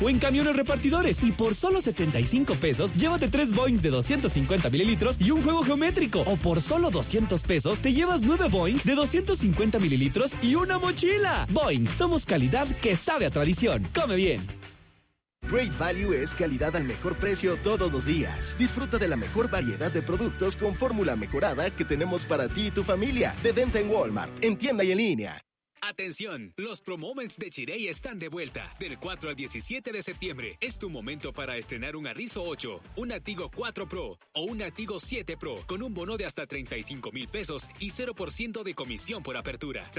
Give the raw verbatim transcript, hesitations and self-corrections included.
o en camiones repartidores. Y por solo setenta y cinco pesos, llévate tres Boings de doscientos cincuenta mililitros y un juego geométrico. O por solo doscientos pesos, te llevas nueve Boings de doscientos cincuenta mililitros y una mochila. Boing, somos calidad que sabe a tradición. Come bien. Great Value es calidad al mejor precio todos los días. Disfruta de la mejor variedad de productos con fórmula mejorada que tenemos para ti y tu familia. De venta en Walmart, en tienda y en línea. Atención, los Promoments de Chirey están de vuelta. Del cuatro al diecisiete de septiembre es tu momento para estrenar un Arrizo ocho, un Artigo cuatro Pro o un Artigo siete Pro con un bono de hasta treinta y cinco mil pesos y cero por ciento de comisión por apertura.